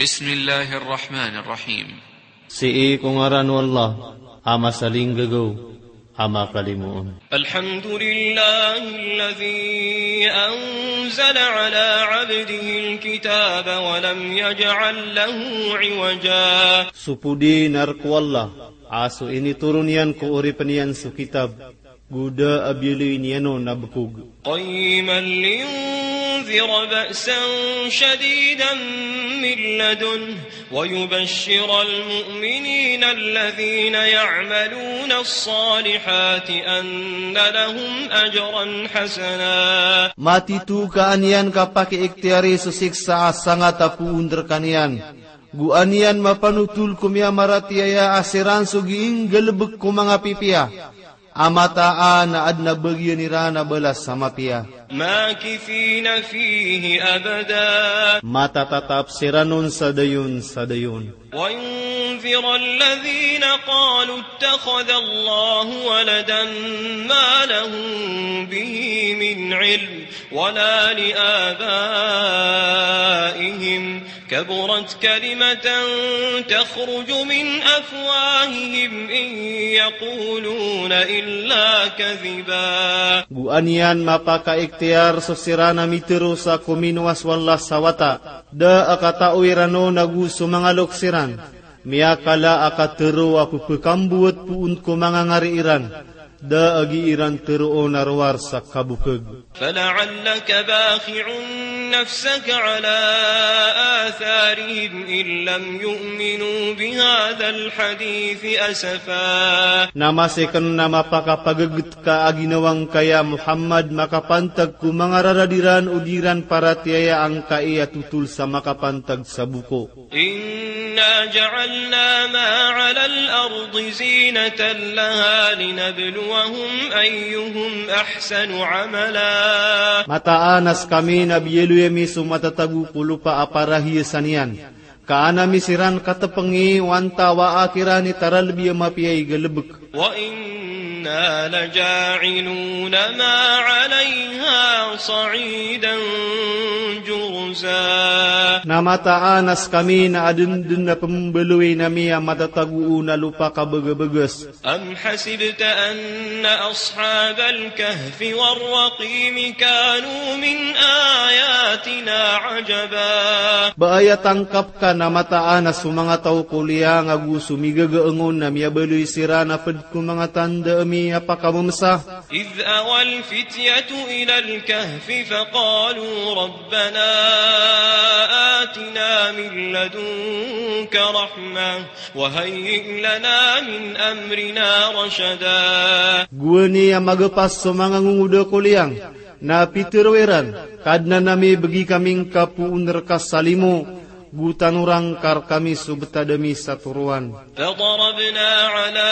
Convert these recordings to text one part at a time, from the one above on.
Bismillahirrahmanirrahim. Si kungaran wallah, ama saling gagaw, ama kalimuon. Alhamdulillahilladzi anzala ala 'abdihi alkitaba wa lam yaj'al lahu 'iwaja. Supudi narku wallah, aso ini turunian ko uri penian su kitab, guda abilu iniano nabukug. Qayyiman liyunzira ba'san shadidan min ladun wa yubashshira almu'minina alladhina ya'maluna as-salihati anna lahum ajran hasana. Mati tu kaanian kapake ikhtiari susiksa sangat apu under kanian. Guanian mapanutul kumya maratiaya asiran sugiing galebek kumanga pipia. Amataan na adna bagyan nirana balas sama pia. Makithina fihi abada. Matatatap siranon sadayon. Wa yunzira alladhina qalu ittakhadha Allahu waladan ma lahum bihi min ilm wala li abaihim kaburat kalimatan takhruju min afwahihim in yaquluna illa kadhiba. Guanian mapaka ikhtiar sosirana mitero sa kuminwas wallah sawata. Da akata uirano nagu sumangalok siran. Miyakala akatero aku pekambuat puun ko mga ngariiran. Da agi iran tero narwar sa kabukag. Fala'allaka bakhi'un nafsaka ala atharihim in lam yu'minu bihadhal hadithi asafa. Namasekan na mapakapagagut ka aginawang kaya Muhammad makapantag ku mga raradiran udiran para tiyaya ang kaiya tutul sa makapantag sa buko. Inna ja'alna ma 'ala al-ardi zinatan laha linabluwahum ayyuhum ahsanu 'amala. Mataanas kami na biyeluyemi sumatatagu pulupa aparahiya sanian. Kaana misiran katapengi wanta wa akirani taralbiya mapiyay galebek. Wa inna laja'iluna ma 'alayha sa'idan jurza. Namataanas kami na adundun na pembeluwi nami ang matatagu na lupa kabagabagas. Am hasibta anna ashabal kahfi warraqim kanu min ayatina ajaba. Baaya tangkap ka na mataanas mga tao kuliya nga gusto migagaangon na miyabeluy sirana pad kung mga tanda miya pakamamsa. Idh awal fityatu ila al-kahfi faqalu rabbana آتنا من لدنك رحمة وهيئ لنا من أمرنا رشدا. Guani ang magapas sa mga nguda kuliyang na pitirweran kadna nami bagi kaming kapuuner kasalimu gutan urang kar kami subtadami sa turuan. فضربنا على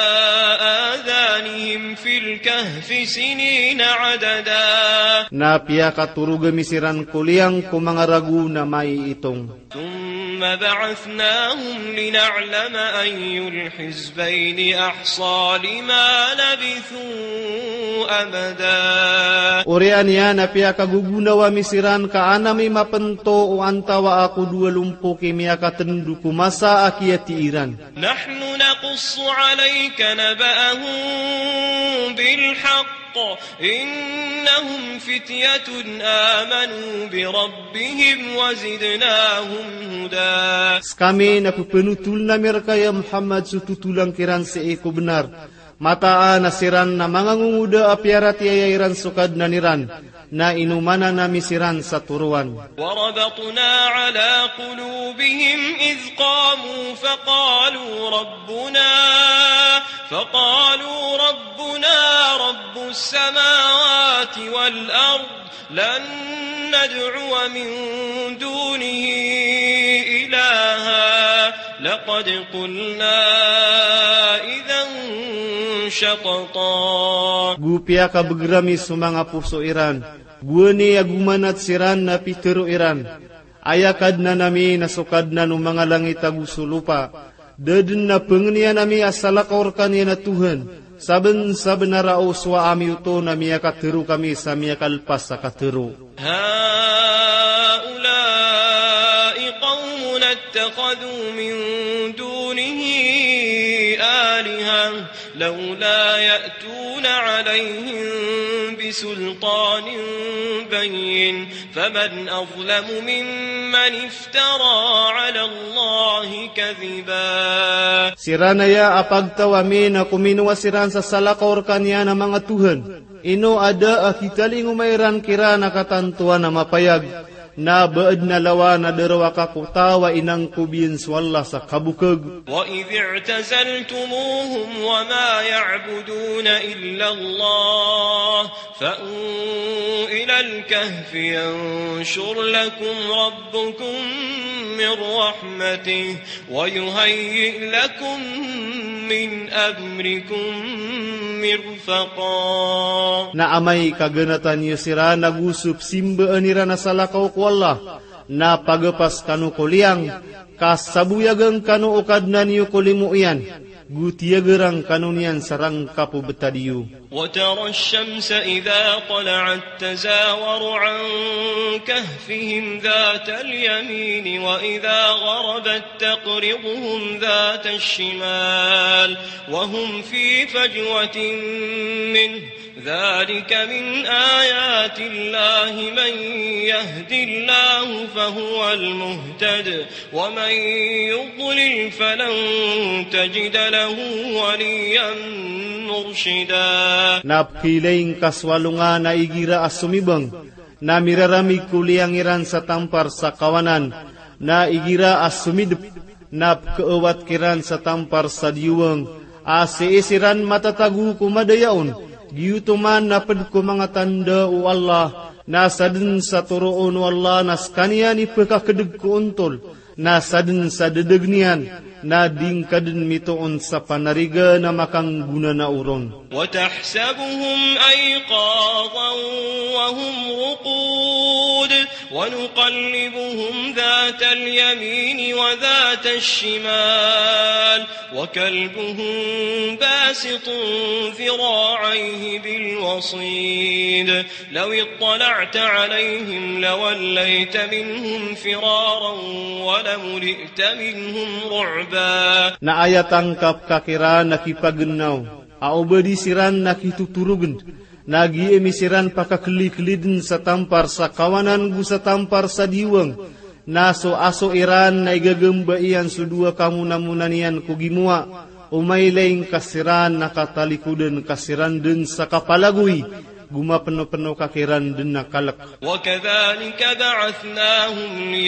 آذانهم في الكهف سنين عددا. Napia katurugami siran kuliyang kumangaragu na may itong. ثم بعثناهم لنعلم أي الحزبين أحصى لما لبثوا أمدا. Urian yan napia kagugunawa misiran kaanami mapento o antawa ako dua lumpo kimia katendu kumasa akiyati iran. نحن نقص عليك نبأهم بالحق إنهم فتية آمنوا بربهم وزدناهم هدى. Kami napupenutul na merkaya Muhammad sututulang kiran sa iko benar. Mataan nasiran na mga ngunguda apiarat yayairan sukad na niran na inumana na misiran sa turuan. وَرَبَطْنَا عَلَى قُلُوبِهِمْ إِذْ قَامُوا فَقَالُوا رَبُّنَا رَبُّ السَّمَاوَاتِ وَالْأَرْضِ لَن نَّدْعُوَ مِن دُونِهِ إِلَٰهًا لَقَدْ قُلْنَا إِذًا شَطَطًا. Gupia ka begrami sumanga puso iran. Guani agumanat siran na pitero iran. Ayakad na nami nasukad na ng mga langit agusulupa. Dadun na pengniya nami asalakaor kaniya na Tuhan. Saben na rao swa ami uto na miya katero kami sa miya kalpas sa katero. هؤلاء قوم الآخرون اتخذوا من دونه آلهة لولا يأتون عليهم بسلطان بين فمن أظلم ممن افترى على الله كذبا. Siranaya apagtawami na kuminuwasiran sa salakaor kanya na mga tuhan. Ino ada akitaling umayran kira nakatantuan na mapayag. Na baad na lawa na darawa kakutawa inang kubin swalla sa kabukag. وَإِذِ اعْتَزَلْتُمُوهُمْ وَمَا يَعْبُدُونَ إِلَّا اللَّهَ فَأْوُوا إِلَى الْكَهْفِ يَنشُرْ لَكُمْ رَبُّكُمْ مِنْ رَحْمَتِهِ وَيُهَيِّئْ لَكُمْ مِنْ أَمْرِكُمْ مِرْفَقًا. Na amay kaganatan niyo sira nagusup simbaan nira na salakaw ko Allah na pagapas kanu kuliang kasabuyagang kanu ukad na niyo kulimuyan gutiyagerang kanunian sarang kapu betadiyu. وترى الشمس إذا طلعت تزاور عن كهفهم ذات اليمين وإذا غربت تقرضهم ذات الشمال وهم في فجوة منه ذلك من آيات الله من يهد الله فهو المهتد ومن يضلل فلن تجد له وليا مرشدا. Napkilaing kaswalungan na igira asumibang, na mirarami kuliangiran sa tampar sa kawanan, na igira asumidip, napkaawat kiran sa tampar sa diwang, asiisiran matatagu kumadayaon, giyutuman napad ko mga tanda o Allah, nasa din sa turoon o Allah, nas kaniya ni pagkakadag ko untol, nasa din sa dadagnian, na dingkadin mitoon sa panariga na makangguna na uron. وَتَحْسَبُهُمْ أَيْقَاظًا وَهُمْ رُقُودٌ وَنُقَلِّبُهُمْ ذَاتَ الْيَمِينِ وَذَاتَ الشِّمَالِ وَكَلْبُهُمْ بَاسِطٌ ذِرَاعَيْهِ بِالْوَصِيدِ لَوِ اطَّلَعْتَ عَلَيْهِمْ لَوَلَّيْتَ مِنْهُمْ فِرَارًا وَلَمُلِئْتَ مِنْهُمْ رُعْبًا. Naayatang kapkakira nakipagnaw. Aubadi siran nakituturugan, nagiemisiran pakaklikilidin sa tampar sa kawanan gu sa tampar sa diwang, naso aso iran na igagamba iyan sudua kamunamunanian kugimua, umaylaing kasiran nakatalikudan kasiran din sa kapalaguy, gumapano-pano kakiran din nakalak. وَكَذَلِكَ بَعَثْنَاهُمْ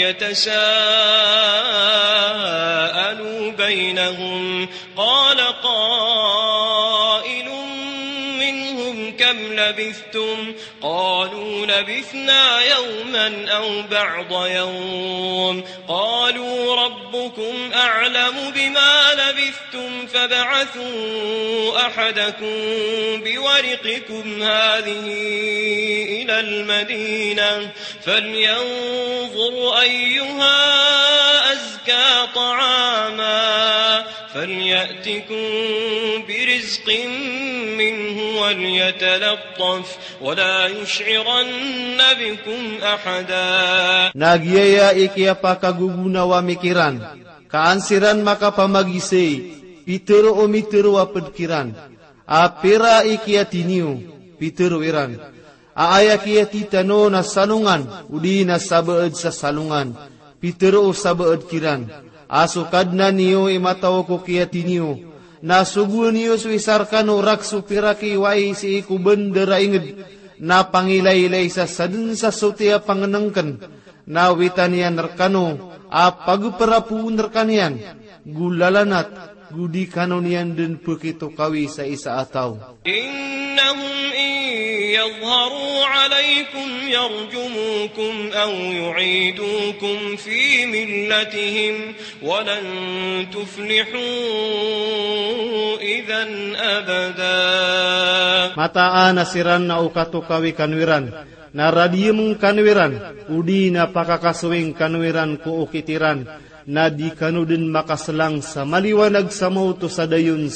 لِيَتَسَاءَلُوا بَيْنَهُمْ قَالَ قَائِلٌ مِّنْهُمْ كَمْ لَبِثْتُمْ قَالُوا لَبِثْنَا يَوْمًا أَوْ بَعْضَ يَوْمٍ قَالُوا رَبُّكُمْ أَعْلَمُ بِمَا لَبِثْتُمْ فَابْعَثُوا أَحَدَكُمْ بِوَرِقِكُمْ هَذِهِ إِلَى الْمَدِينَةِ فَلْيَنظُرْ أَيُّهَا أَزْكَى طَعَامًا فَلْيَأْتِكُمْ بِرِزْقٍ مِّنْهُ وَلْيَتَلَطَّفْ وَلَا يُشْعِرَنَّ بِكُمْ أَحَدًا. Nagyaya ikia pakagugunawa mikiran, kaansiran makapamagisay, pitero o mitero apedkiran, apira ikia tiniu, pitero iran, aaya kia titano na salungan, udi na sabaad sa salungan, pitero o sabaad kiran, asukad na niyo imataw ko kia tiniu, nasugu niyo suisarkan o raksupiraki wai si iku bendera inged, na pangilaylay sa sadun sa sotia panganangkan, na witanian narkano, apagparapu narkanian, gulalanat, gudi kanonian din pukito kawi sa isa ataw. إنهم إن يظهروا عليكم يرجموكم أو يعيدوكم في ملتهم ولن تفلحوا إذا أبدا. Mataan nasiran na ukatukawi kanwiran, na radiyemong kanwiran, udi na pakakaswing kanwiran ko ukitiran, na di kanudin makasalang sa maliwanag sa mauto sa dayon.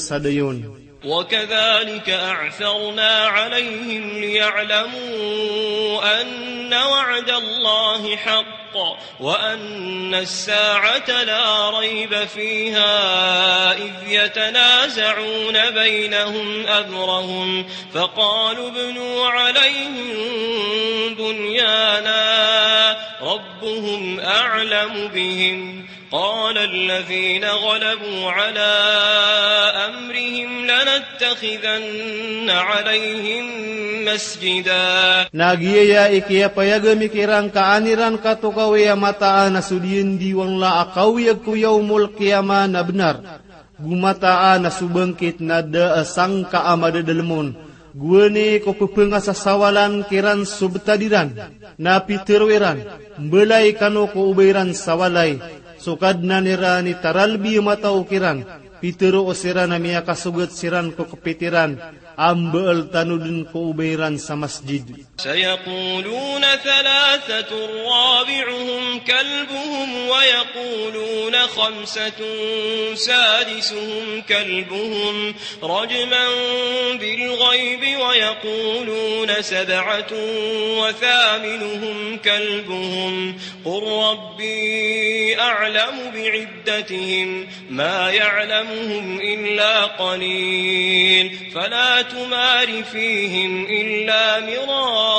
وكذلك أعثرنا عليهم ليعلموا أن وعد الله حق وأن الساعة لا ريب فيها إذ يتنازعون بينهم أمرهم فقالوا ابنوا عليهم بنيانا ربهم أعلم بهم قال الذين غلبوا على أمرهم لنتخذن عليهم مسجدا. Nagiya ikiya payagamikiran kaaniran katukawiya mataan na sudiyan diwang la akawiyag kuyawmul kiyama na benar. Gumataan na subangkit na daasang kaamadadalmon. Guwani ko pupunga sa sawalan kiran subtadiran. Na pitirwiran. Mbelay kano ko ubayran sawalay. Sukad na nira ni taralbi mataukiran. Pitero o sira na miya kasugat siran ko kapitiran. Ambal tanudin ko ubayran sa masjid. سيقولون ثلاثة رابعهم كلبهم ويقولون خمسة سادسهم كلبهم رجما بالغيب ويقولون سبعة وثامنهم كلبهم قل ربي أعلم بعدتهم ما يعلمهم إلا قليل فلا تمار فيهم إلا مراء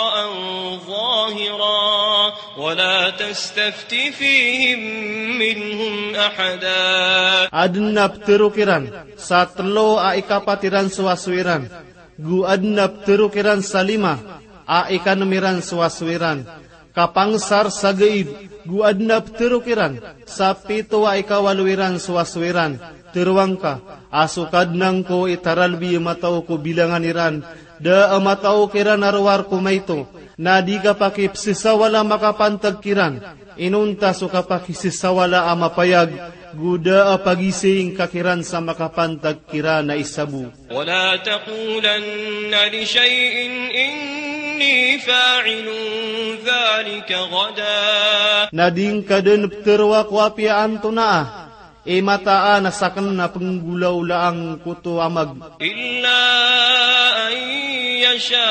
ظاهرا ولا تستفت فيهم منهم أحدا. Adnap terukiran satlo a ikapatiran suwaswiran gu adnap terukiran salima a ikanamiran suwaswiran kapangsar sagaib gu adnap terukiran sapito a ikawalwiran suwaswiran terwangka asukad nang ko itaralbi matao ko bilanganiran da amatao kiran arwar ko maito na di ka pakipsisawala makapantagkiran inunta so kapakisisawala amapayag guda apagising kakiran sa makapantagkiran na isabu. Wala taqulanna li shay'in inni fa'ilun dhalika gada. Nading kaden terwa kwapiaan to na mataan na sakan na penggulaw laang kuto amag. Illa an yasha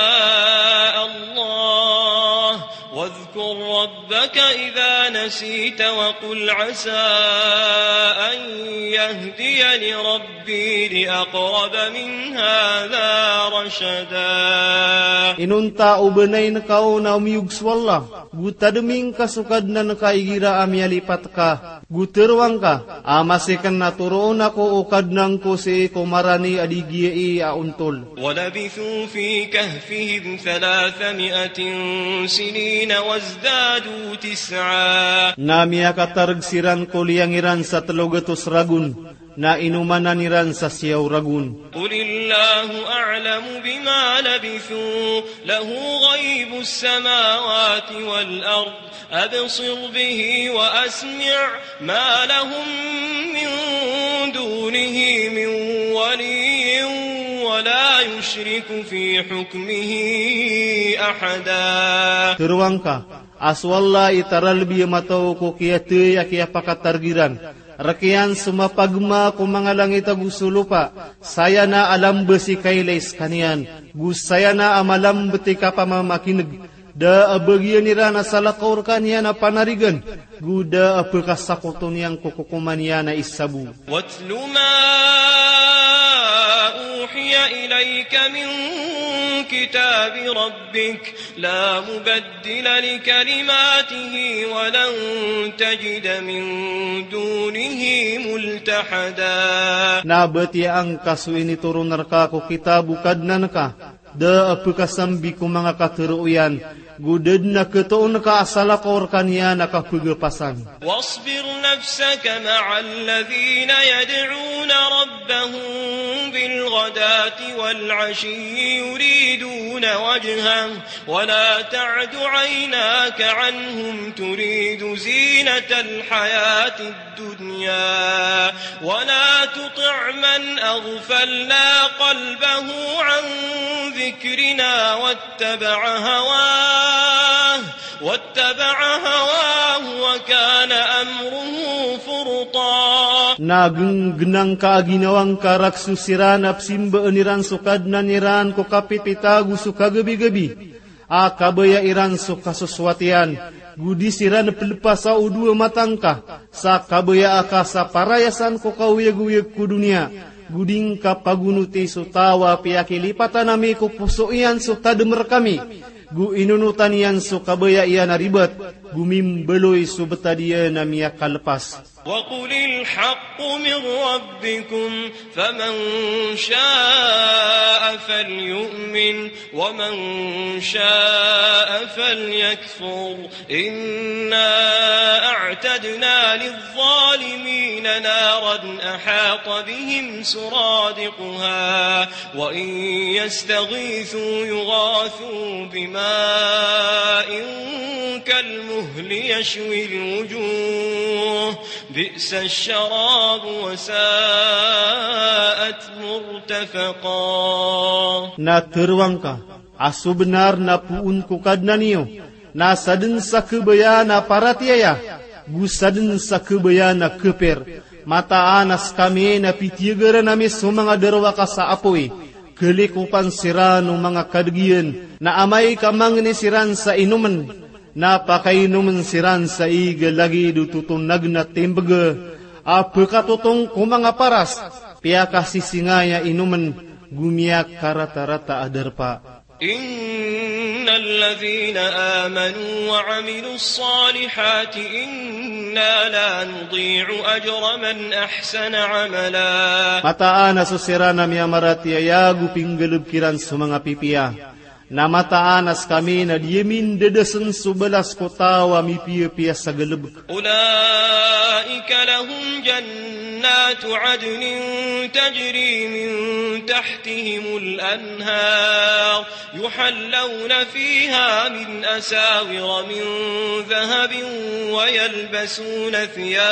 Allah wadhkur rabbaka idha nasita wa qul asa an yahdiyani rabbi li aqraba min hadha rashada. Inunta ubenay na kao na umiyugswalla gutademing kasukad na nakaigira amyalipat ka guterwang ka amasikan na turoon ako ukad nang ko si kumarani adigiyai auntol. Walabithu fi kahfihim 300 sinin wazdadu 9. Namiya katargsiran ko liyangiran sa 300 ragun na inumananiran sa siyaw ragun. Qulillahu a'lamu bima labithu lahu ghaibus samawati wal ard absir bihi wa asmi' ma lahum min dunihi min waliyyin wa la yushriku fi hukmihi ahada. Terwangka aswalla itaralbi matao ko kiyate ya pakatargiran rakian sumapagma ko mga langit agusulupa saya na alam besi kailays kanian gusaya na amalam beti kapamamakinig da abagyan nira na salakaur kanya na panarigan guda apakasakoton yang kukukuman niya na isabu. Watlu ma uhiya ilayka min kitabi rabbik la mubaddila li kalimatihi wa lan tajida min dunihi multahada. Nabati ang kasuini turun narka ko kitabu kadnan ka da apakasambi ko mga katuruyan gudad na ketoon ka asala kaur kanya nakapagapasan. Wasbir nafsaka ma'al ladhina yad'una rabbahum bil ghadati wal 'ashyi yuriduna wajhah wa la ta'du 'aynaka 'anhum turidu zinatal hayatid dunya wa la tuti' man aghfalna qalbahu 'an dhikrina wattaba'a hawah wa kana amruhu furta. Nagenggenang kaaginawang karaksusiran apsimba eniran sukad na niran ko kapititagu suka gebi-gebi. Akabaya iran suka suswatian Gudi siran pelepas au dua matangkah. Sa kabaya aka sa parayasan ko kauyag-uyag ku dunia. Guding kapagunuti so tawa piyaki lipatan nami ko puso iyan so tademer kami. Gu inunutan iyan so kabaya iyan na ribat. Gumimbeloy so betadiya na miyak kalepas. وقل الحق من ربكم فمن شاء فليؤمن ومن شاء فليكفر إنا أعتدنا للظالمين نارا أحاط بهم سرادقها وإن يستغيثوا يغاثوا بماء كالمهل يشوي الوجوه بئس الشراب وساءت مرتفقا. Na terwangka asu benar na puun ku kadna niyo na saden sa kebaya na paratiaya gu saden sa kebaya na keper mata anas kami na pitiagara nami sumanga derwaka sa apoy kelikupan sirano mga kadgian na amay kamang ni siran sa inuman napakainuman siran sa iga lagi dututunag na timbaga apakatutong kumanga paras piyaka sisingaya inuman gumiyak karata-rata adarpa. إن الذين آمنوا وعملوا الصالحات إنا لا نضيع أجر من أحسن عملا. Mataan na susirana miya marati ayagu pinggalub kiran sumanga pipiya. Na mataanas kami na diyamin dedasan subalas kotawa mipiya-piya sa galub. Ulaika lahum jannatu adnin tajri min tahtihimul anhar yuhallawna fiha min asawira min dhahabin wa yalbasuna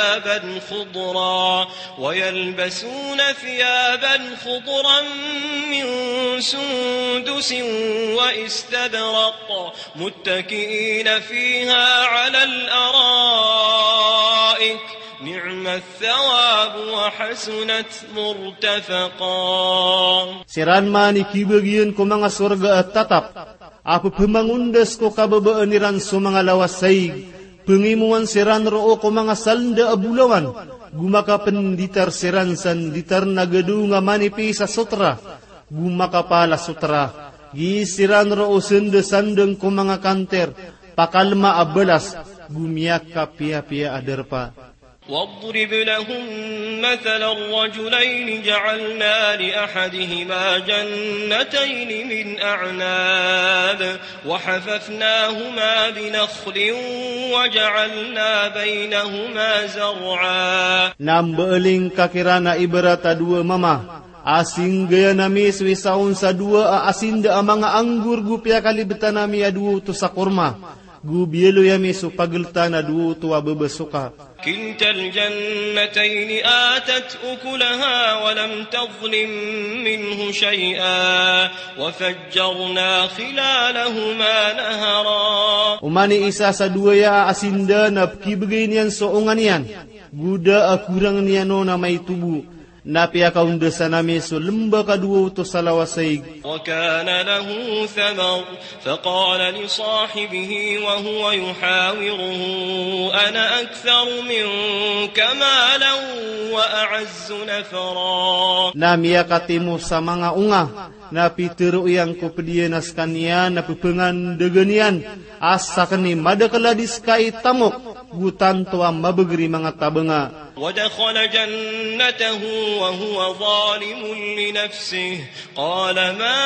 thiyaban khudran min sundusin واستبرق متكئين فيها على الأرائك نعم الثواب وحسنت مرتفقا. Siran mani kibagian ko mga surga at tatap. Apo pemangundas ko kababaaniran so mga lawasay. Pengimuan siran roo ko mga salda abulawan. Gumakapenditar siran san ditar nagadu nga manipi sa sutra. Gumakapala sutra. Gisiran roo sende-sandeng ko mga kanter, pakalma abelas, gumiyak ka pia-pia adarpa. واضرب لهم مثل الرجلين جعلنا لأحدهما جنتين من أعناب وحففناهما بنخل وجعلنا بينهما زرعا. Nambeling kakirana ibarata dua mama. Asing gaya nami suwisaon sa dua aasinda ang mga anggur gupya kalibetan nami aduo to sa kurma. Gubielo yami supagelta na duo to abebesuka. كلتا الجنتين آتت أكلها ولم تظلم منه شيئا وفجرنا خلالهما نهرا. Umani isa sa dua ya aasinda na kibigay niyan soongan niyan. Guda akurang niyan no na may tubo. Napi akaunda sa nami so lemba kadua to sa lawasay. وكان له ثمر فقال لصاحبه وهو يحاوره أنا أكثر منك مالا وأعز نفرا. Nami akatimu sa mga unga. Napi teruyang ko pedienas kanian napupengan deganian. Asa kani madakaladis kai tamok. Gutan to ang mabagri mga tabenga. ودخل جنته وهو ظالم لنفسه قال ما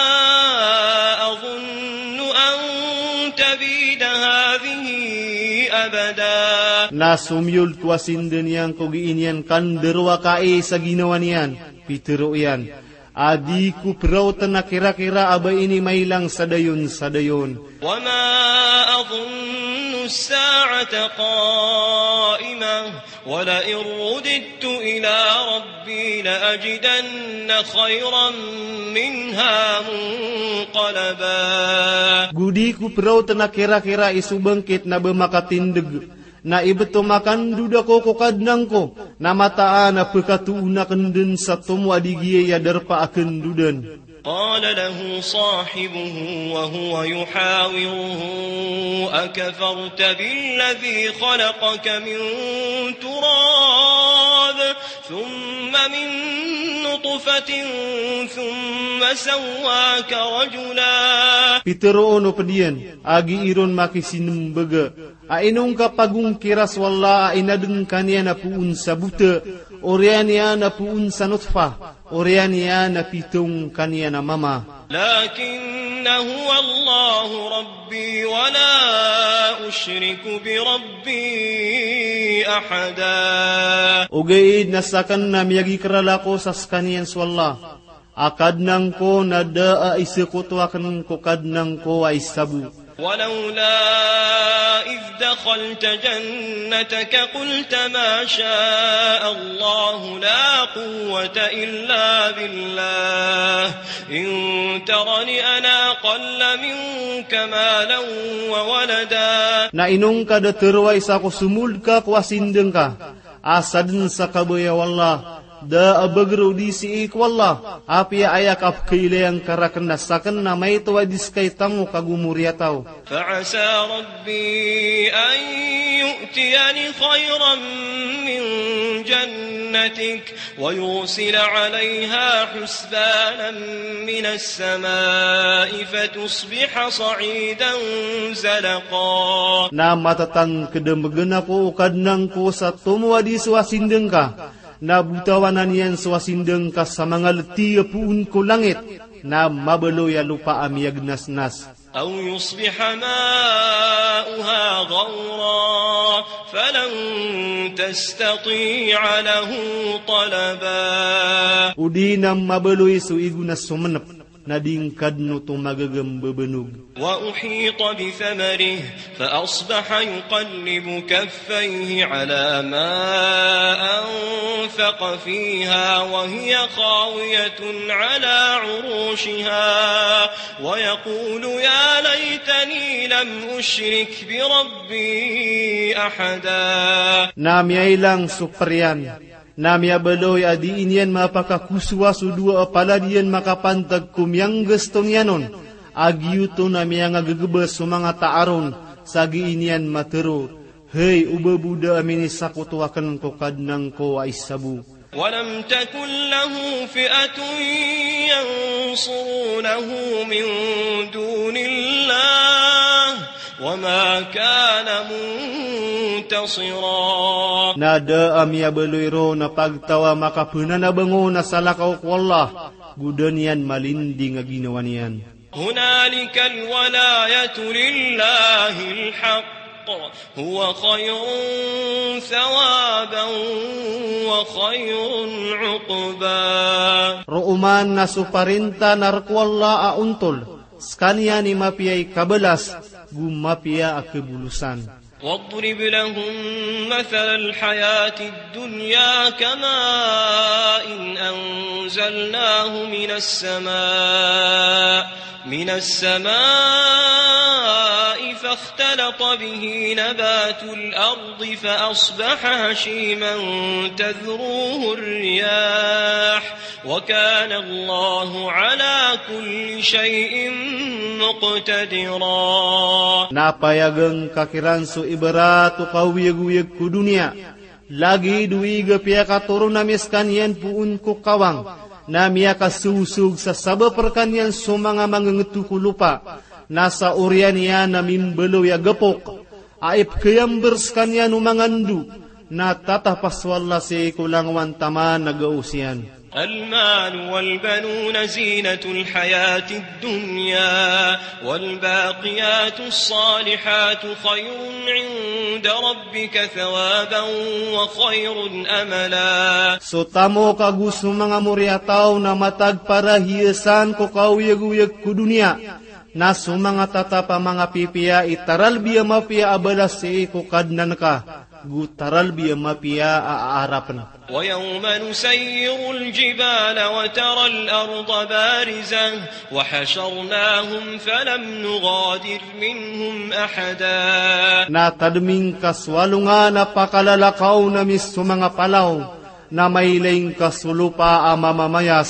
أظن أن تبيد هذه أبدا. Nasumyul tuasindan yang kogiinyan kanderwa kai sa ginawa niyan. Pitero yan. Adiku perautan na kira-kira abay ini mailang sadayon. وما أظن الساعة قائمة ولئن رددت إلى ربي لأجدن خيرا منها منقلبا. Gudiku perautan na kira-kira isu bangkit na bemakatindig. Na ibeto makan duda ko kadnang ko. Na mataan na pekatuuna kenden sa tumu adigiye ya darpa akan dudan. قال له صاحبه وهو يحاوره أكفرت بالذي خلقك من تراب ثم من نطفة ثم سواك رجلا. Pitero no pedian agi iron maki sinum bege ainung kapagung kiras walla inadeng kaniana puun sabute oriania na puun sanutfa oriania na pitung kaniana mama. لكن هو الله ربي ولا أشرك بربي أحدا. Ugaid nasakan na miyagi keralako sa skanian swalla akad nang ko nada isekutuakan ko kad nang ko ay sabu. ولولا إذ دخلت جنتك قلت ما شاء الله لا قوة إلا بالله إن ترني أنا أقل منك مالا وولدا. Na inong kada terway sa ko sumuld ka kwasindeng ka asadin sa kabaya wallah da abagro di si ikwallah api ayak ap kailayang karakan nasakan na may tuwadis kay tango kagumuriataw. فعسى ربي أن يؤتيني خيرا من جنتك ويرسل عليها حسبانا من السماء فتصبح صعيدا زلقا. Na matatang kedemegen ako ukadnang ko sa tumuwadis wasindeng ka na butawanan yan swasindeng ka sa mga leti puun ko langit na mabeloya lupa amiyag nasnas. أو يصبح ماؤها غورا فلن تستطيع له طلبا. Udi na mabeloy suigo na sumanap na dingkad no tumagagam bebenug. وأحيط بثمره فأصبح يقلب كفيه على ما أنفق فيها وهي خاوية على عروشها ويقول يا ليتني لم أشرك بربي أحدا. Namiyay lang suparyan. Namya beloy adi inyan mapakakuswa sudua apaladian makapantag kumyang gestong yanon. Agyuto namya nga gagebes sumanga taaron sagi inyan matero. Hey uba buda amini sakutuakan ko kadnang ko ay sabu. ولم تكن له فئة ينصرونه من دون الله وما كان منتصرا. Nada amya beloyro na pagtawa makapuna na bango na salakaw ko Allah gudanian malindi nga ginawa niyan. هنالك الولاية لله الحق هو خير ثوابا وخير عقبا. Ruuman na suparinta narkwalla auntol skanya ni mapiyay kabelas gumapia akebulusan. واضرب لهم مثل الحياة الدنيا كماء أنزلناه من السماء فاختلط به نبات الأرض فأصبح هشيما تذروه الرياح وكان الله على كل شيء مقتدرا. Napayagang kakiranso ibaratu kawiyag-wiyag ku dunia. Lagi duwiga piya katuro namis kanyan puun ko kawang. Namya kasusug sa sabaper kanyan sumanga mangangetu ko lupa. Nasa urian niya namimbelo ya gapok. Aip kayambers kanyan umangandu. Natatapaswalla si kulang wantaman nagausian. المال والبنون زينة الحياة الدنيا والباقيات الصالحات خير عند ربك ثوابا وخير أملا. Sotamo kagusto mga muryataw na matag para hiyasan ko kawiyag-wiyag ku dunia. Na sumanga tatapa mga pipiya itaral biya mapia abalas si ikukadnan ka. Gutaral biya mapia aarapan. ويوم نسير الجبال وترى الأرض بارزة وحشرناهم فلم نغادر منهم أحدا. Natadming kaswalungan na pakalalakaw na mis sumanga palaw na mayling kasulupa amamamayas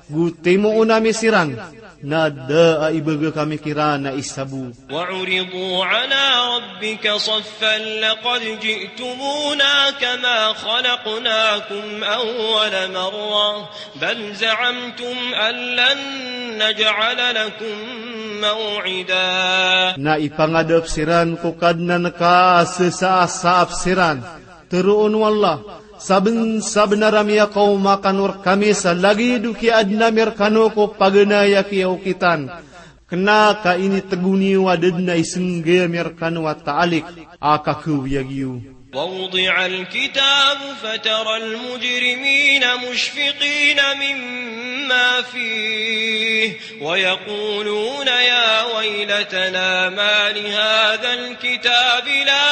Gutimo unami siran, na da ibaga kami kira na isabu. وعرضوا على ربك صفا لقد جئتمونا كما خلقناكم أول مرة بل زعمتم أن لن نجعل لكم موعدا. Na ipangadap siran kukad na nakasasaap siran. Teruon wallah, saben naramya kau makanur kami sa lagi duki adnamir kanu ko paganaya kiyaw kitan. Kena ka ini teguni wadad na isengge mir kanu wa ta'alik akaku yagiyu. ووضع الكتاب فترى المجرمين مشفقين مما فيه ويقولون يا ويلتنا ما لهذا الكتاب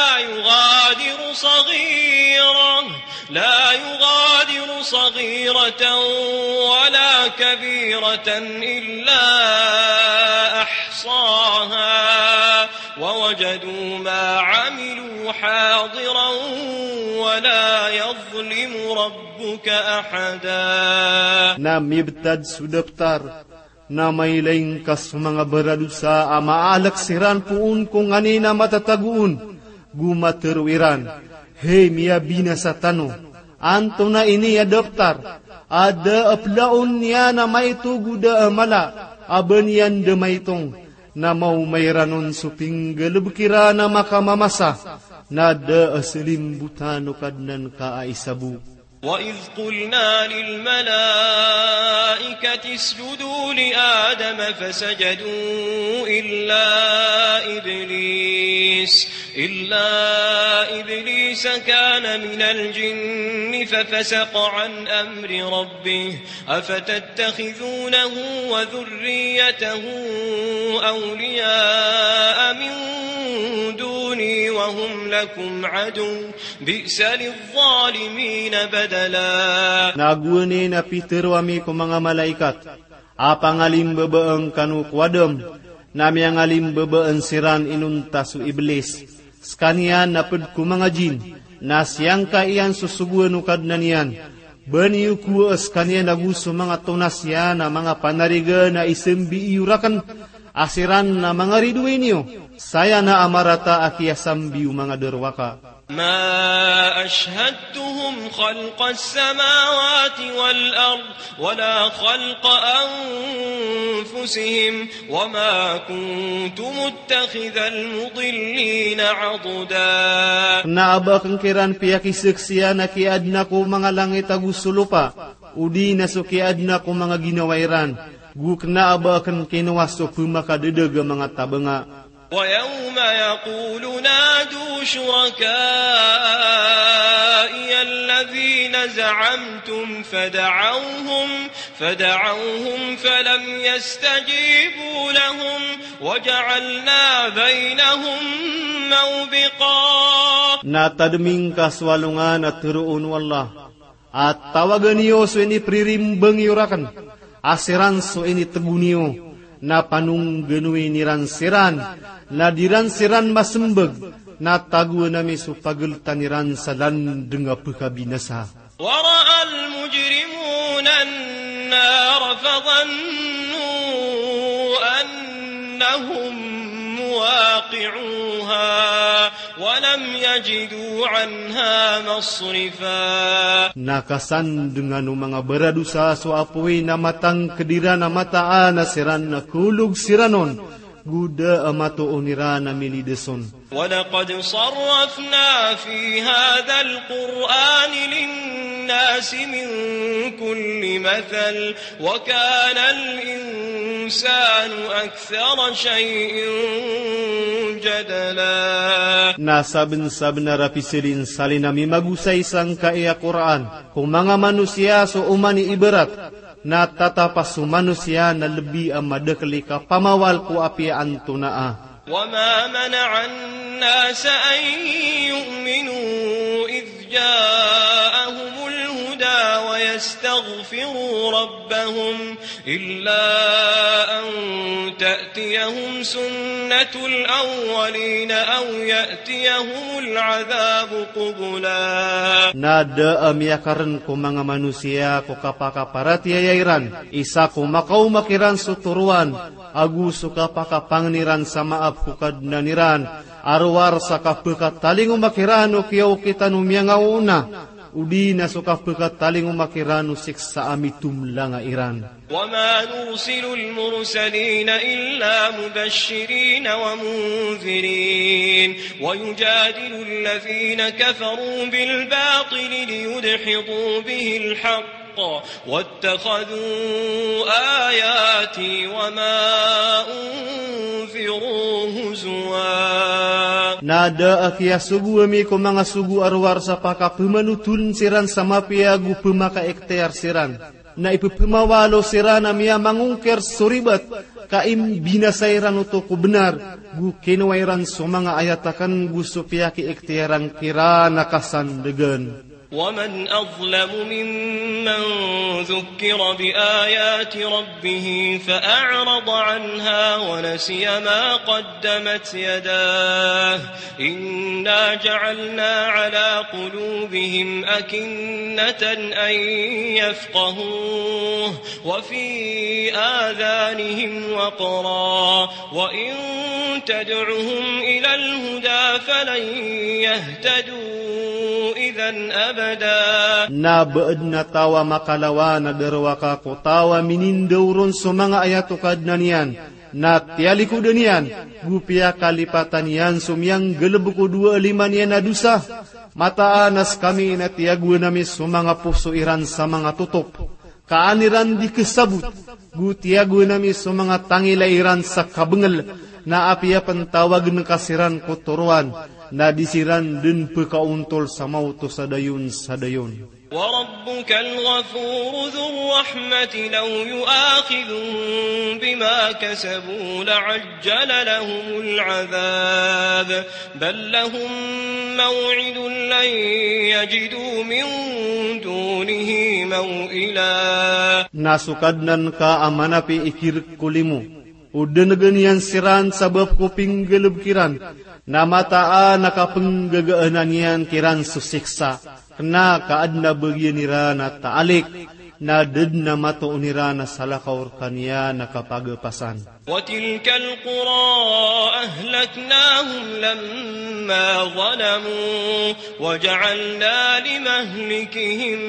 لا يغادر صغيرة ولا كبيرة إلا أحصاها ووجدوا ما عملوا حاضرا ولا يظلم ربك أحدا. Na mibtad sudaptar, na may laingkas mga baradusa amaalak siran puun kung anina matataguun, gumaterwiran, hey miya binasa tano, anto na ini adaptar, ada aplaon niya na may tuguda amala, aban yan damaitong, na maumayranon suping galubkira na makamamasa, na da aslimbutan kadnan kaaisabu. وإذ قلنا للملائكة اسجدوا لآدم فسجدوا إلا إبليس كان من الجن ففسق عن أمر ربه أفتتخذونه وذريته أولياء من دوني وهم لكم عدو بئس للظالمين بدلا. Naguni na Peter wami ko mga malaikat, apangalim babaeng kanu kwadem, nami ang alim babaeng siran inunta su iblis, skanian napad ko mga jin, na siyang kaiyan susuguan ukad na niyan, baniyu ku skanian naguso mga tunas yan na mga panariga na isembi iurakan, asiran na mga riduin niyo, saya na amarata akiyasam biu mga derwaka. ما أشهدتهم خلق السماوات والأرض ولا خلق أنفسهم وما كنت متخذ المضلين عضدا. Naabakang kiran piyakisaksiya na kiadna ko mga langit agusulupa, udi na so kiadna ko mga ginawairan, guk naabakan kinuwaso pumakadedeg mga tabanga. ويوم يقول نادوا شركائي الذين زعمتم فدعوهم فلم يستجيبوا لهم وجعلنا بينهم موبقا. Natadming kaswalungan at turuon wallah, at tawagan niyo so ini pririmbang yurakan, asiran so ini teguniyo, na panung genuin niransiran, na diransiran masembeg, na tagu nami supagel taniran salan denga pekabinasa. Wara'a al-mujrimuna an-nar fadhannu annahum muwaqi'uha wa lam yajidu 'anha masrifa. Nakasan dengan mga beradusa so apoy na matang kedira na mataan na siran na kulug siranon, guda amato onira na milideson. وَلَقَدْ صَرَّفْنَا فِي هَذَا الْقُرْآنِ لِلنَّاسِ مِنْ كُلِّ مَثَلٍ وَكَانَ الْإِنسَانُ أَكْثَرَ شَيْءٍ جَدَلًا. Nasaben-saben na rapisilin salinami magusay sang kaya Quran, kung mga manusia so umani ibarat, na tatapas so manusia na lebi ang madakli ka pamawal ko api antunaa. وَمَا مَنَعَ النَّاسَ أَن يُؤْمِنُوا إِذْ جَاءَهُمُ الْهُدَى يستغفروا ربهم إلا أن تأتيهم سنة الأولين أو يأتيهم العذاب قبلا. Nada miakaran ko mga manusia ko kapakaparati ayairan, isa ko makau makiran suturuan, aguso kapakapangniran sa maap kukad na niran, arwar sa kapekat taling umakiran o kiyaw kita numyangauna, udi na so kapekat taling umakiran o siksa amitum lang iran. وما نرسل المرسلين إلا مبشرين ومنذرين ويجادل الذين كفروا بالباطل ليدحضوا به الحق واتخذوا آياتي وما أنذروا هزوا. Nada akia sugu ami ko mga sugu arwar sa pakapumanutun siran sama piagu pemaka ektear siran. Na ipupemawalo siran amia mangungker suribat kaim binasairan uto ko benar gu kinwairan so mga ayatakan gu supiaki ektiaran kira nakasandegan. ومن أظلم ممن ذكر بآيات ربه فأعرض عنها ونسي ما قدمت يداه إنا جعلنا على قلوبهم أكنة أن يفقهوه وفي آذانهم وقرا وإن تدعهم إلى الهدى فلن يهتدوا إذا أبدا. Na beed na tawa makalawa na derwaka ko tawa minindauron so mga ayatukad na niyan na tialiko danian gupia kalipatan niyan sumyang gelebuko 25 niyan na dusa mataanas kami na tiagwa nami so mga puso iran sa mga tutop kaaniran di kesabut gu tiagwa nami so mga tangilairan sa kabengal na apia pentawag ng kasiran kotoruan na disiran din pekauntol sa mauto sadayon. وربك الغفور ذو الرحمة لو يؤاخذهم بما كسبوا لعجل لهم العذاب بل لهم موعد لن يجدوا من دونه موئلا. Nasukadnan ka amanapi ikir kulimu udeneganian siran sabab kuping gelebkiran namataan nakapenggagaanan yan kiran susiksa kena kaad na bagyan nira na taalik na ded na mato nira na salakaur kanya nakapagapasan. وتلك القرى أهلكناهم لما ظلموا وجعلنا لمهلكهم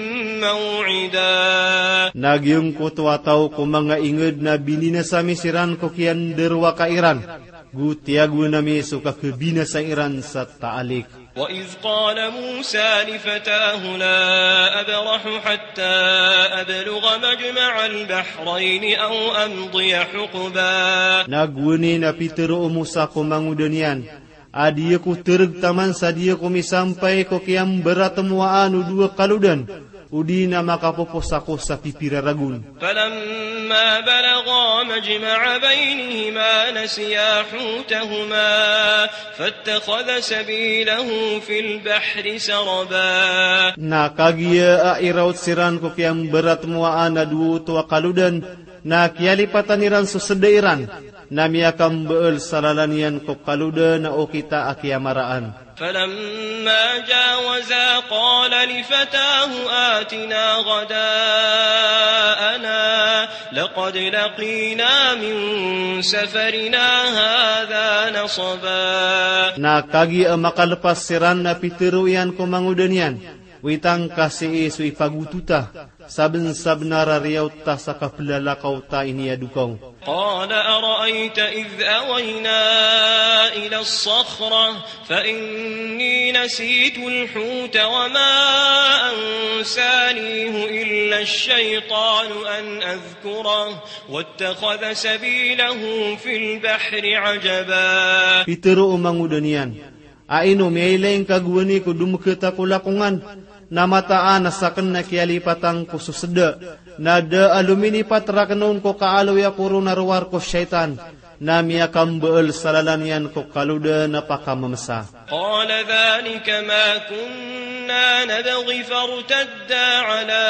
موعدا. Nagyong ko tuwataw ko mga inged na bininasami siran ko kiyan derwa kairan. Gutiagu nami suka kebinasa iran sa taalik. وإذ قال موسى لفتاه لا أبرح حتى أبلغ مجمع البحرين أو أمضي حقبا. Nagwini na Pitero Musa ko mangudanian. Adiya ko tereg taman sadiya ko misampay ko kiyang beratemuaan u 2 kaludan. Udi na makapopos ako sa pipiraragun. فلما بلغا مجمع بينهما نسيا حوتهما فاتخذ سبيله في البحر سربا. Nakagiya airawt siran ko kiyang beratemuaan na 2 kaludan na kialipataniran susedairan na miyakam beul salalanian ko kaludan na o kita akiamaraan. فلما جاوزا قال لفتاه آتنا غداءنا لقد لقينا من سفرنا هذا نصبا. Nakagi makalepas siran na pitiruyan ko mangudanian witang kasi isu ipagututa saben-saben rariyaw ta sa kaplalakaw ta iniadukaw. قال أرأيت إذ أوينا إلى الصخرة فإني نسيت الحوت وما أنسانيه إلا الشيطان أن أذكره واتخذ سبيله في البحر عجبا. Pitero mangudanian aino mailaing kagwani ko dumuketa ko lakungan namataan nasaken na kialipatang ko suseda nada alumini patrakanon ko kaalo ya puro naruwar ko syaitan na miyakam beul salalanian ko kaluda napakamamsa. قال ذلك ما كنا كنا نبغي فارتدا على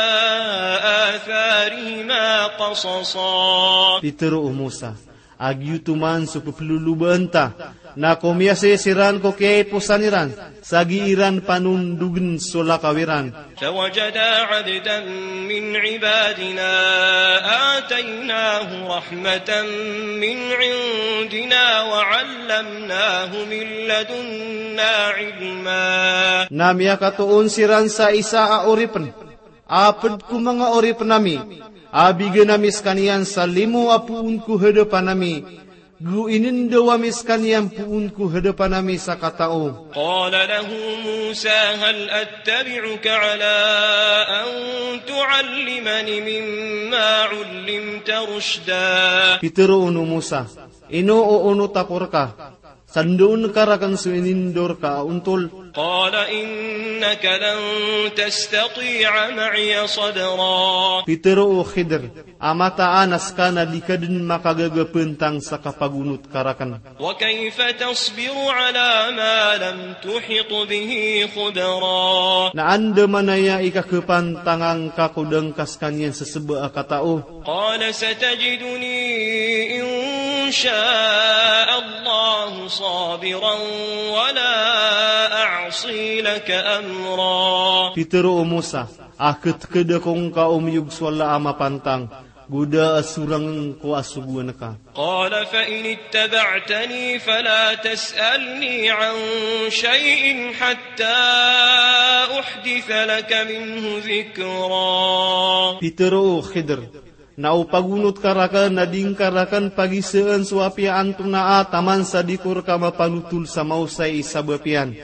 آثارهما قصصا. Pitero Musa, agyutuman so pupulubanta, na komyase siran ko kay pusaniran, sagiiran panundugan sulakawiran. فوجدا عبدا من عبادنا آتيناه رحمة من عندنا وعلمناه من لدنا علما. Namya katuon siran sa isa a oripen, apad ku mga oripen nami, abigan namis kaniyan sa limo apuun ku hadapan nami, guinin dawamis kaniyan puun ku hadapan nami sa katao. قال له موسى هل أتبعك على أن تعلمني مما علمت رشدا. Pitero uno Musa, inoo tapor ka, sandoon karakan suinindor ka untol. قال إنك لن تستطيع معي صبرا. Pitero o Khidir, amataanas ka na di ka din makagagapentang sa kapagunot karakan. وكيف تصبر على ما لم تحط به خبرا. Naanda manaya ikakapantangang kakudang kaskanyan sa seba katao. قال ستجدني إن شاء الله صابرا ولا أعصي لك أمرا. Pitero o Musa, akit kada kong kaumyug swala ama pantang, guda asurang ko asuguan ka. قال فإن اتبعتني فلا تسألني عن شيء حتى أحدث لك منه ذكرا. Pitero o Khidir, naupagunot karakan na dingkarakan pagisaan suapian tunaa taman sa dikur ka mapanutul sa mausay isabapian.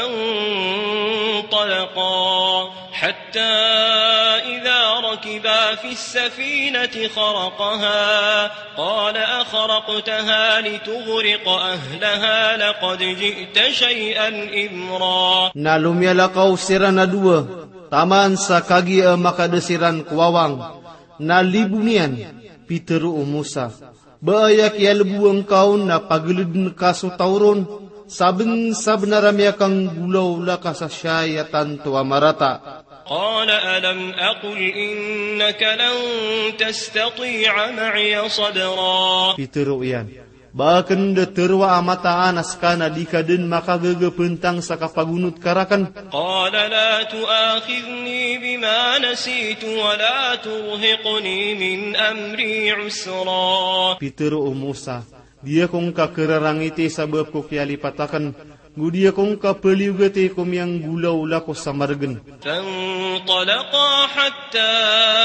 فانطلقا حتى إذا ركبا في السفينة خرقها قال أخرقتها لتغرق أهلها لقد جئت شيئا إمرا. Nalumyalakaw sira na dua, taman sa kagi makadesiran kuwawang, nalibunian, Pitero o Musa, baayak yalbuang kaon na pagilid kaso tauron, sabing sabnaramya kang gulaw laka sa syayatan to amarata. قال ألم أقل إنك لن تستطيع معي صبرا. Pitero iyan, bakan da terwa amataanas ka na di ka din makagagapentang sa kapagunot karakan. قال لا تؤاخذني بما نسيت ولا ترهقني من أمري عسرا. Pitero o Musa, dia kong kakerarangiti sa bab ko kialipatakan, gudia kong kapaliugati kom yang gulaw lako sa margen. فانطلقا حتى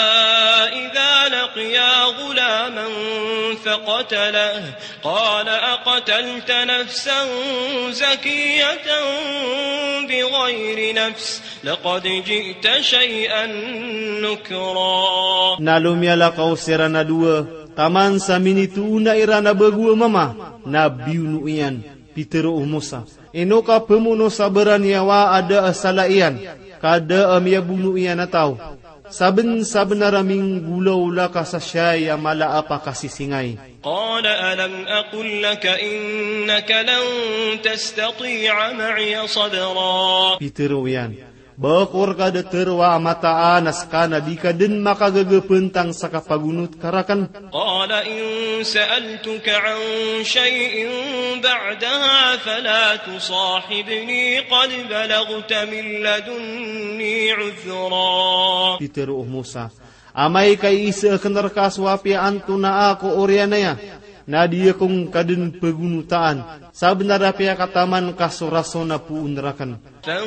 إذا لقيا غلاما فقتله قال أقتلت نفسا زكية بغير نفس لقد جئت شيئا نكرا. Nalumyalakaw sira na dua, taman sa minituna ira na bagua mama, na biunu iyan, Pitero o Musa. Ino ka pemuno sabaran yawa ada asalaian, kada amya bunu iyan ataw. Saben naraming gulaw laka sa siyay amala apa kasisingay. قال ألم أقل لك إنك لن تستطيع معي صبرا. Pitero iyan, bakor kada terwa amataanas ka na di ka din makagagapentang sa kapagunot karakan. قال إن سألتك عن شيء بعدها فلا تصاحبني قد بلغت من لدني عذرا. Pitero o Musa, amay kay isa kanarkaswapi anto na ako oryanaya, na diya kong kadin pagunutaan, sabnarapya kataman kasuraso na puunrakan.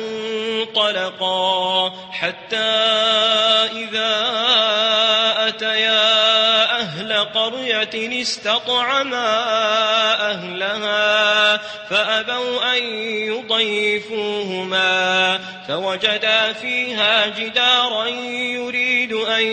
فانطلقا حتى إذا أتيا أهل قرية استطعما أهلها فأبوا أن يضيفوهما فوجدا فيها جدارا يريد أن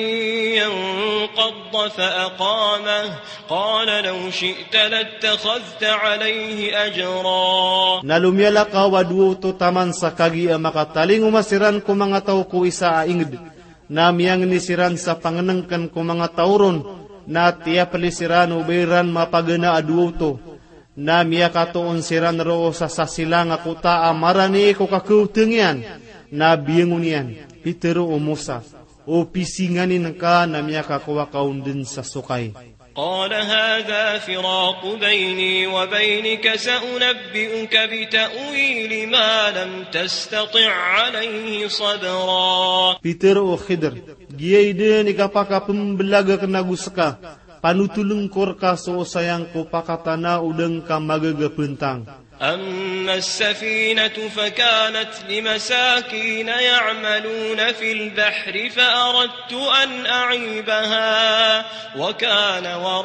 ينقض فأقامه قال لو شئت لاتخذت عليه أجرا. Nalumyalaka waduo to taman sa kagi makataling umasiran ko mga tao ko isa aingid, na miyang nisiran sa panganangkan ko mga tauron, na tiya palisiran uberan mapagana aduo to, na miya katoon siran roo sa sasilang akuta amarani ko kakutingyan, na biyengunian, pitero o Musa, o pisinganin ka na miya kakawakaon din sa sukay. قال هذا فراق بيني وبينك سأنبئك بتأويل ما لم تستطع عليه صبرا. Pitero o Khidr, giyay din ikapaka pembelaga kenagusaka, panutulungkor ka so sayang ko pakatana udeng ka magagapentang. أما السفينة فكانت لمساكين يعملون في البحر فأردت أن أعيبها وكان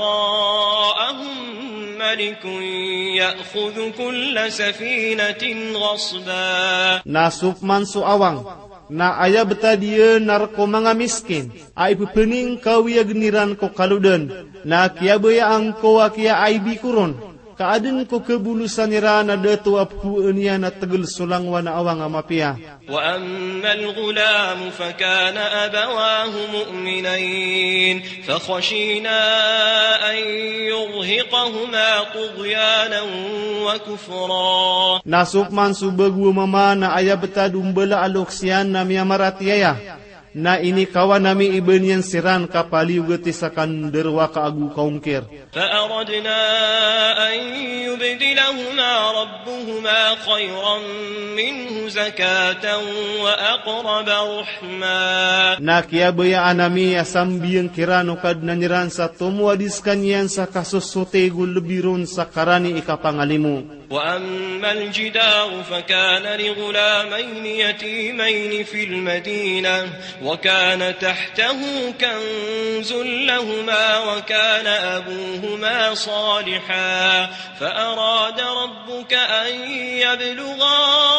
وراءهم ملك يأخذ كل سفينة غصبا. Nasuk man so awang, na aya betadia narko mga miskin, ay pupening kawiya geniran ko kaluden, na kiabaya ang kowa kia ay bikuron. Kaadin ko kebulusan nira na datu apu enia na tegel sulang wana awang amapia. Wa ammal ghulam fa kana abawahu mu'minain fa khashina an yurhiqahuma tughyanan wa kufra. Nasuk man subagu mama na aya betadum bela aloksian na miya maratiaya. Na ini kawan nami ibenian siran kapali ugetisakan derwa kaagu kaungkir. فأردنا أن يبدلهما ربهما خيرا منه زكاة وأقرب رحما. Na kiabaya anami asam biyang kirano kad nanyiran sa tumuadiskan yan sa kasusutego lebiron sa karani ikapangalimu. وأما الجدار فكان لغلامين يتيمين في المدينة وكان تحته كنز لهما وكان أبوهما صالحا فأراد ربك أن يبلغا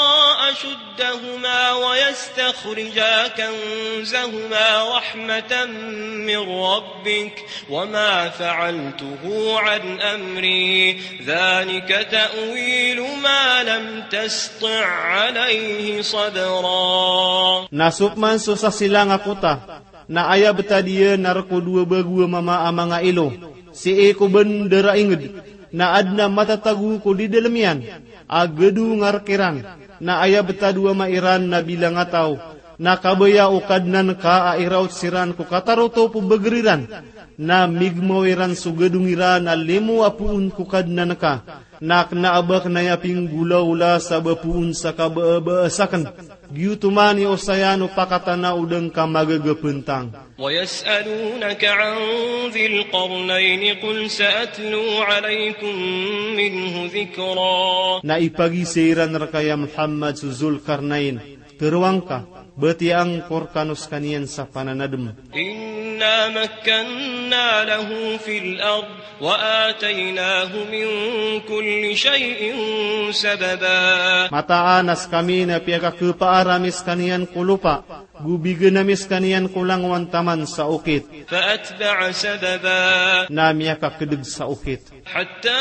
أشدهما ويستخرجا كنزهما رحمة من ربك وما فعلته عن أمري ذلك تأويل ما لم تستطع عليه صبرا. Nasuk man susah silang akuta, na aya betadia narko dua bagua mama amanga ilo, si eko bendera inged, na adna mata tagu ko di dalemian, agedu ngarkiran, na aya betadua mairan na bilang atau, na kabaya ukadnan ka airaut siran ko kataroto po begeriran, na migmawiran sugedungiran na lemo apuun kukadnan ka, na knaabak na yaping gulaw-ula sa bapuun sa kabaasakan. Giyutumani o sayano pakatana udang ka magagapentang. ويسألونك عن ذي القرنين قل سأتلو عليكم منه ذكرا. Na ipagisiran rakaya Muhammad su Zulkarnain, teruang ka, beti ang korkanus kanian sa pananadem. إنا مكنا له في الأرض وآتيناه من كل شيء سببا. Mataanas kami na piyaka kepaaramis kanian kulupa, gubigenamis kanian kulang wantaman sa ukit. فأتبع سببا. Na miyaka kedeg sa ukit. حتى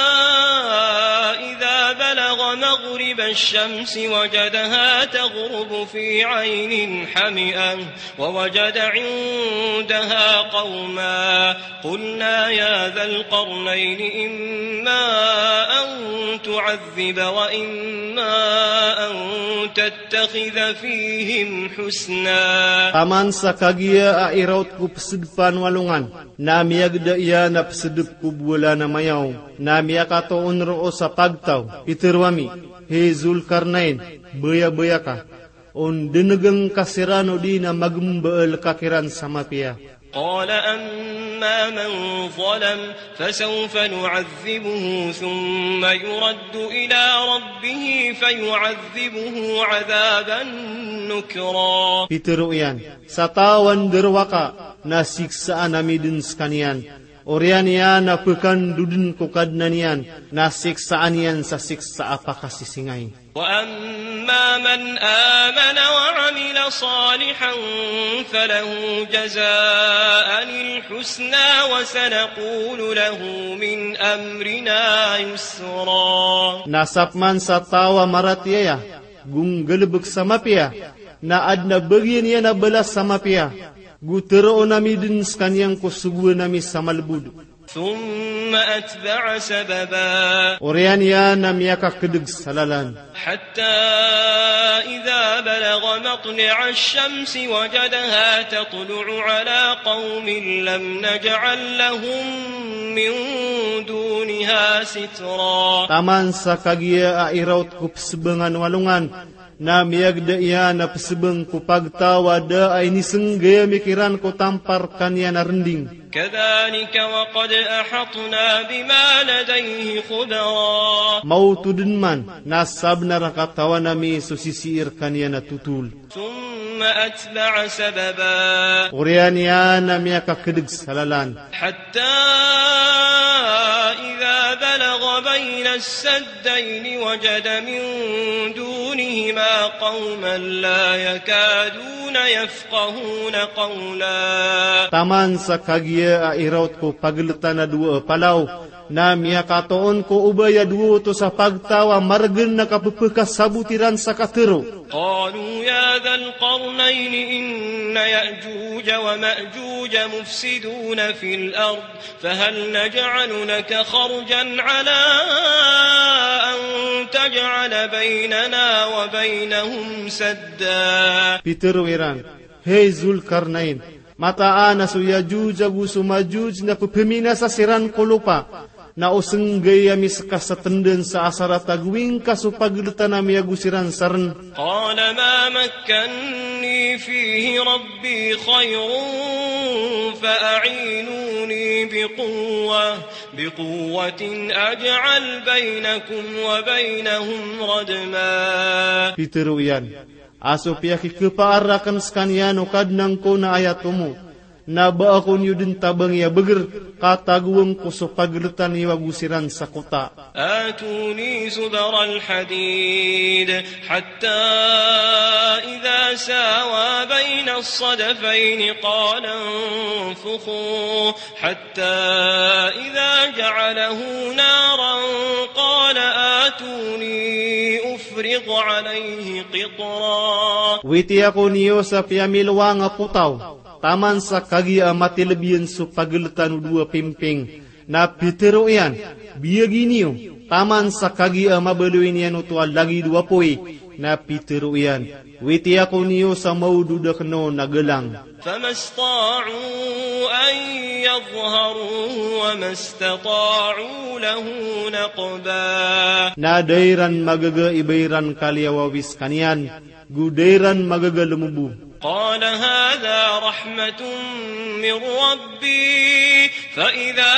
إذا بلغ مغرب الشمس وجدها تغرب في عين حمئة ووجد عندها قوما قلنا يا ذا القرنين إما أن تعذب وإما أن تتخذ فيهم حسنا. Taman sa kagia airaut ku pesedpan walungan, na miyagda iya na pesedep ku buwala na mayaw, na miyakato unro sa pagtaw, itirwami, he Zulkarnain, baya-baya ka, on denegang kasirano di na magumbaal kakiran sama piya. قال أما من ظلم فسوف نعذبه ثم يرد إلى ربه فيعذبه عذابا نكرا. Piteruyan, sa tawan derwaka na siksaan amidin skanian, orian yan na pekan dudin kukadnanian, na siksaan yan sa siksa apakasisingay. وأما من آمن وعمل صالحا فله جزاء الحسنى وسنقول له من أمرنا يسرا. Nasap man sa tawa maratiya, gunggelebek sama piya, na adna bagian yan na balas sama piya, gutero namidin skanyang kusubuan nami sa malbud. ثم أتبع سببا Orian ya na miyaka kedeg salalan. حتى إذا بلغ مطلع الشمس وجدها تطلع على قوم لم نجعل لهم من دونها سترا Taman sa kagia airaut ku pesebengan walungan. Na miyagda iya na pesebeng ku pagtawa da ay nisenggaya mikiran ku tamparkan ya na rending. كذلك وقد أحطنا بما لديه خبرا Mau tudun man nasab na rakatawa nami susisiir kanya na tutul. ثم أتبع سببا Orian ya na miyaka kedeg salalan. حتى إذا بلغ بين السدين وجد من دونهما قوما لا يكادون يفقهون قولا Taman sa kagia airaut ko paglitan na dua palaw. Na miyakatoon ko ubaya duo to sa pagtawa margen na kapupukas sabutiran sa katero. قالوا يا ذا القرنين إن يأجوج ومأجوج مفسدون في الأرض فهل نجعل لك خرجا على أن تجعل بيننا وبينهم سدا Pitero iran. Hey Zulkarnain. Mataan na su Yajuj agu su Majuj na pupimina sa siran ko lupa. Na usenggay ami sakasatenden sa asarat agwing kasupaglitan nami agu siran saran. قال ما مكني فيه ربي خير فأعينوني بقوة أجعل بينكم وبينهم ردما Pitero iyan. Aso piyaki kepaarakan skanian o kadnang ko na ayatumo. Na ba ako niyo din tabang ya beger kataguwang ko so paglitan iwagusiran sa kota. آتوني زبر الحديد حتى إذا ساوى بين الصدفين قال انفخوا حتى إذا جعله نارا قال آتوني أفرغ عليه قطرا Witi ako niyo sa piyamilwa nga putaw. Taman sa kagia matilebian su paglitan dua pimping. Na Pitero iyan. Biyagi niyo. Taman sa kagia mabaluin yan utual lagi dua poy. Na Pitero iyan. Witi ako niyo sa maududa kano nagalang. فما استطاعوا أن يظهروه وما استطاعوا له نقبا Na dairan magaga ibairan kaliyawawis kanian. Gudairan magaga lumubu. قال هذا رحمة من ربي فإذا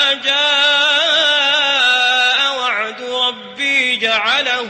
جاء وعد ربي جعله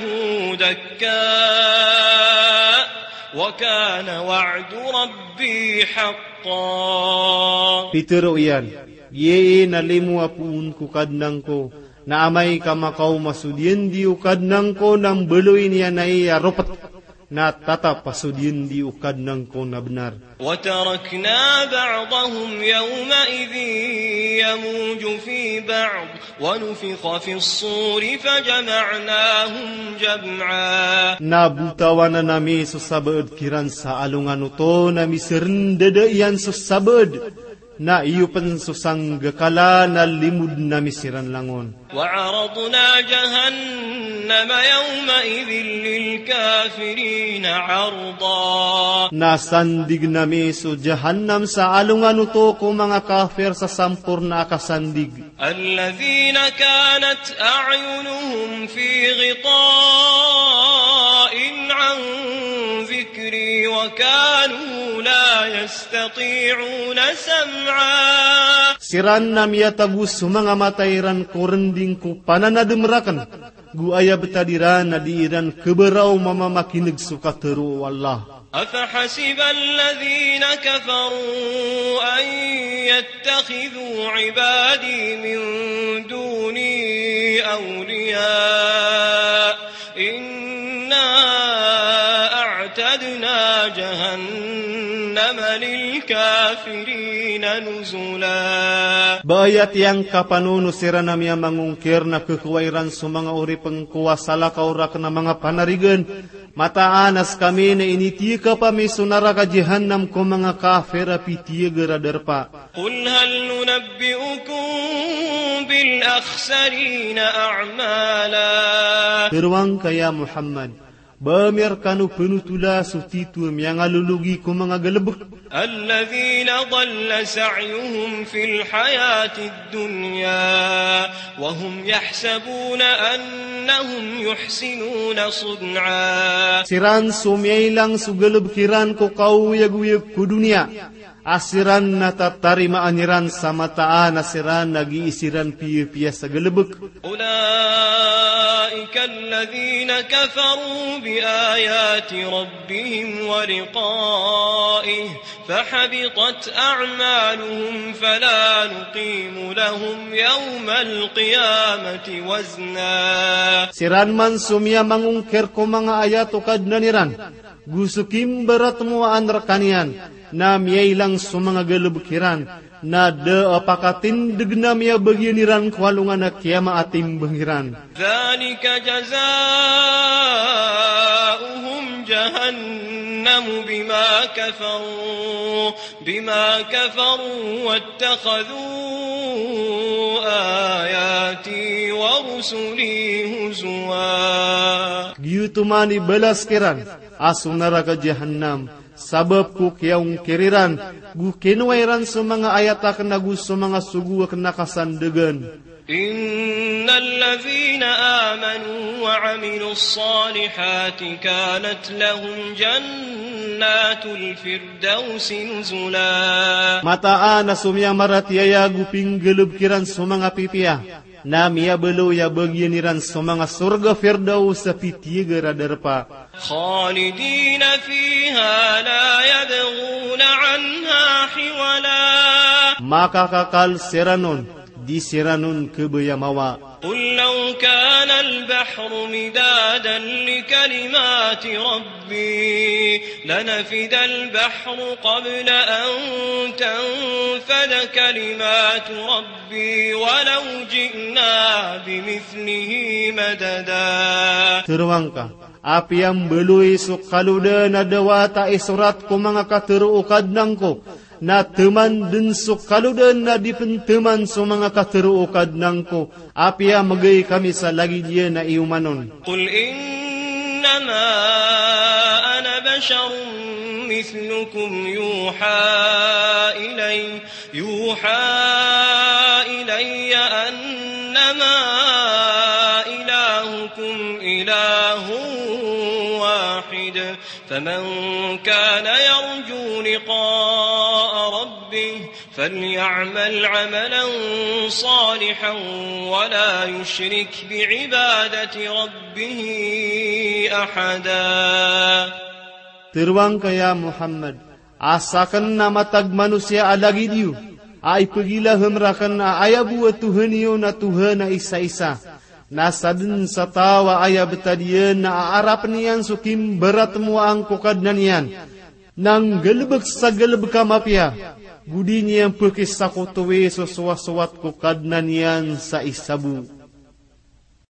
دكا وكان وعد ربي حقا Pitero iyan. Yee nalimu apuun ku kadnang ko. Na amay kamakaw masudien di ukadnang ko nang beluin yan ay aropat. Na tata pasudien di ukadnang ko na benar. وتركنا بعضهم يومئذ يموج في بعض ونفخ في الصور فجمعناهم جمعا Na butawan na nami susabad kiran sa alungan uto na misirndada iyan susabad. Na iyo pan susang gakala na limud na misiran langon. وعرضنا جهنم يومئذ للكافرين عرضا Nasandig nami so jahannam sa alungan uto ko mga kafir sa sampur na akasandig. الذين كانت أعينهم في غطاء عن ذكري وكانوا لا يستطيعون سمعا Siran na miyatagus mga matayran ko rending ko pananademrakan. Guaya betadiran na diiran keberaw mamamakinig sukatero Allah. أفحسب الذين كفروا أن يتخذوا عبادي من دوني أولياء إنا أعتدنا جهنم للكافرين للكافرين نزلا. Bayat yang kapanuno sira namya mangungkir na kekuwairan sa mga uri pengkuwasala kaurak na mga panarigan. Mataanas kami na initiya pa may sunara ka jahannam ko mga kafir apitiya garadarpa. قل هل ننبئكم بالأخسرين أعمالا. Terwang kaya Muhammad, bamir kanu penutula sutitu yang alulugi ko mga galabak. الذين ضل سعيهم في الحياة الدنيا وهم يحسبون أنهم يحسنون صنعا. Siran sumyay lang sugalab kiran ko kauyag-uyag ko dunia. Asiran na tatarima aniran sa mataan asiran nag-iisiran piya-piya sa galabak. أولئك الذين كفروا بآيات ربهم ولقائه فحبطت أعمالهم فلا نقيم لهم يوم القيامة وزنا. Siran man sumya mangungkir ko mga ayat o kadnaniran. Gusukim berat mo ang rakanian. Na miyay lang sumanga galabukiran. Na de apakatindig na miya bagyaniran kwalungan na kiyama ating bangiran. ذلك جزاؤهم جهنم بما كفروا واتخذوا آياتي ورسلي هزوا. Giyutumani balas kiran. Asunara ka jahannam. Sabab ku kiyaung kiriran. Gu kinuwairan sa mga ayatak na gu sa mga sugu na kasandagan. إن الذين آمنوا وعملوا الصالحات كانت لهم جنات الفردوس نزلا. Mataan na sumya maratiyaya guping gelub kiran sa mga pipiya. Na miya belo ya bagyaniran sa mga surga firdaus sa pitiya garadarpa. خالدين فيها لا يبغون عنها حولا. Makakakal siranon. Di siranon kebayamawa. قل لو كان البحر مدادا لكلمات ربي لنفد البحر قبل أن تنفد كلمات ربي ولو جئنا بمثله مددا. Terwangka, api yang belui sukaluda na dawata isurat ko mga katuruukad nang ko. Na teman din sukaludan na dipenteman sa mga katuruukad nang ko. Api ang magay kami sa lagi diya na iumanon. قل إنما أنا بشر مثلكم يوحى إلي أنما إلهكم إله واحد فمن كان يرجو لقاء ربه فليعمل عملا صالحا ولا يشرك بعبادة ربه أحدا. Terwang kaya Muhammad, asakan na matag manusia alagi diyo, ay pagila humrakan na ayabu at Tuhan iyo na Tuhan na isa-isa. Nasa din sa tawa ayab tadiyan na aarap niyan sukim berat mo ang kukad na niyan. Nang galbag sa galbag kamapya, gudi niyang pagkis sa kutuwi so suwaswat kukad na niyan sa isabu.